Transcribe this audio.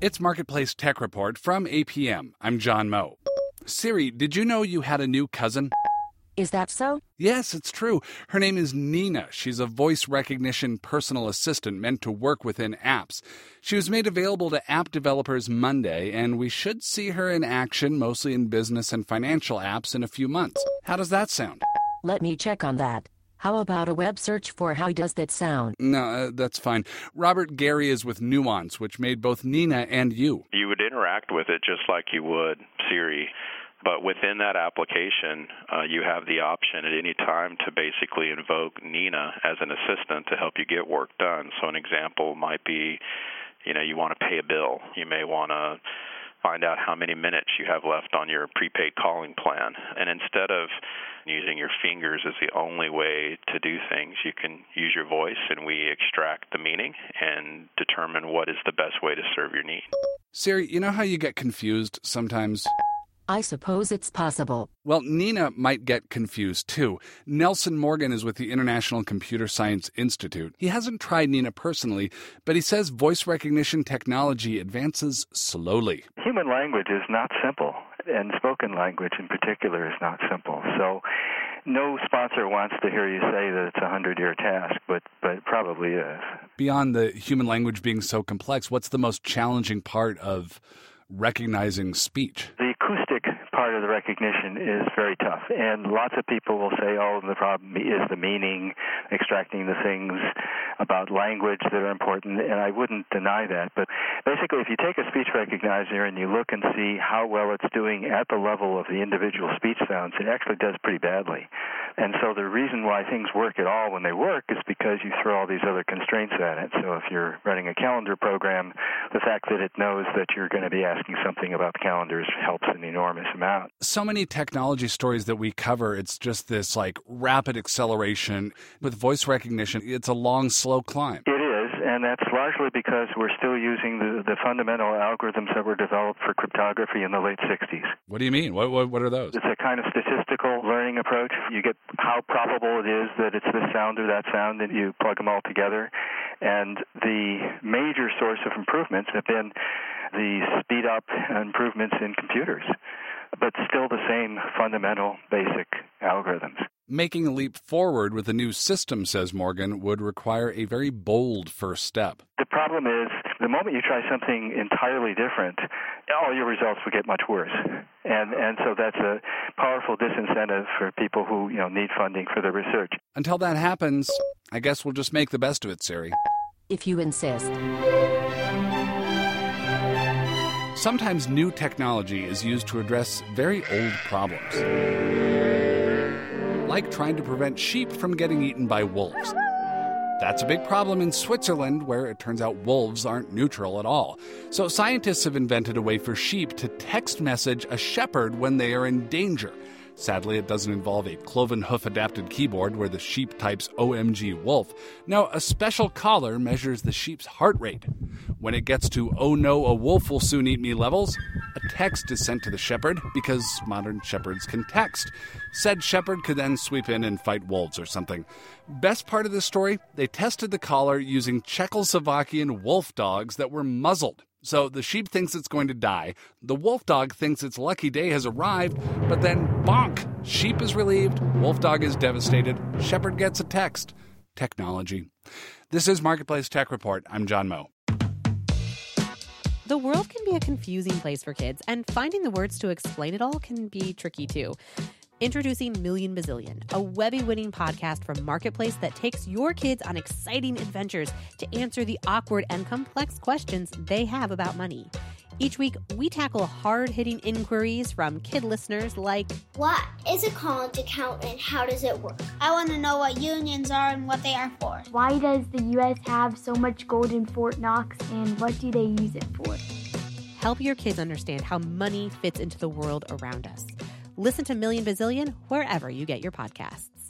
It's Marketplace Tech Report from APM. I'm John Moe. Siri, did you know you had a new cousin? Is that so? Yes, it's true. Her name is Nina. She's a voice recognition personal assistant meant to work within apps. She was made available to app developers Monday, and we should see her in action, mostly in business and financial apps, in a few months. How does that sound? Let me check on that. How about a web search for how does that sound? No, that's fine. Robert Gary is with Nuance, which made both Nina and you. You would interact with it just like you would Siri. But within that application, you have the option at any time to basically invoke Nina as an assistant to help you get work done. So an example might be, you want to pay a bill. You may want to find out how many minutes you have left on your prepaid calling plan. And instead of using your fingers as the only way to do things, you can use your voice, and we extract the meaning and determine what is the best way to serve your need. Siri, you know how you get confused sometimes? I suppose it's possible. Well, Nina might get confused, too. Nelson Morgan is with the International Computer Science Institute. He hasn't tried Nina personally, but he says voice recognition technology advances slowly. Human language is not simple, and spoken language in particular is not simple. So no sponsor wants to hear you say that it's a 100-year task, but it probably is. Beyond the human language being so complex, what's the most challenging part of recognizing speech? The acoustic part of the recognition is very tough, and lots of people will say, the problem is the meaning, extracting the things about language that are important, and I wouldn't deny that. But basically, if you take a speech recognizer and you look and see how well it's doing at the level of the individual speech sounds, it actually does pretty badly. And so the reason why things work at all when they work is because you throw all these other constraints at it. So if you're running a calendar program, the fact that it knows that you're going to be asking something about the calendars helps an enormous amount. So many technology stories that we cover, it's just this rapid acceleration. With voice recognition, it's a long, slow climb. It is, and that's largely because we're still using the fundamental algorithms that were developed for cryptography in the late 60s. What do you mean? What are those? It's a kind of statistical learning approach. You get how probable it is that it's this sound or that sound, and you plug them all together. And the major source of improvements have been the speed-up improvements in computers, but still the same fundamental basic algorithms. Making a leap forward with a new system, says Morgan, would require a very bold first step. The problem is, the moment you try something entirely different, all your results will get much worse. And so that's a powerful disincentive for people who need funding for their research. Until that happens, I guess we'll just make the best of it, Siri. If you insist. Sometimes new technology is used to address very old problems, like trying to prevent sheep from getting eaten by wolves. That's a big problem in Switzerland, where it turns out wolves aren't neutral at all. So scientists have invented a way for sheep to text message a shepherd when they are in danger. Sadly, it doesn't involve a cloven hoof-adapted keyboard where the sheep types OMG wolf. No, a special collar measures the sheep's heart rate. When it gets to "oh no, a wolf will soon eat me" levels, a text is sent to the shepherd because modern shepherds can text. Said shepherd could then sweep in and fight wolves or something. Best part of this story, they tested the collar using Czechoslovakian wolf dogs that were muzzled. So the sheep thinks it's going to die. The wolf dog thinks its lucky day has arrived, but then bonk! Sheep is relieved, wolf dog is devastated, shepherd gets a text. Technology. This is Marketplace Tech Report. I'm John Moe. The world can be a confusing place for kids, and finding the words to explain it all can be tricky too. Introducing Million Bazillion, a Webby-winning podcast from Marketplace that takes your kids on exciting adventures to answer the awkward and complex questions they have about money. Each week, we tackle hard-hitting inquiries from kid listeners like, what is a college account and how does it work? I want to know what unions are and what they are for. Why does the U.S. have so much gold in Fort Knox, and what do they use it for? Help your kids understand how money fits into the world around us. Listen to Million Bazillion wherever you get your podcasts.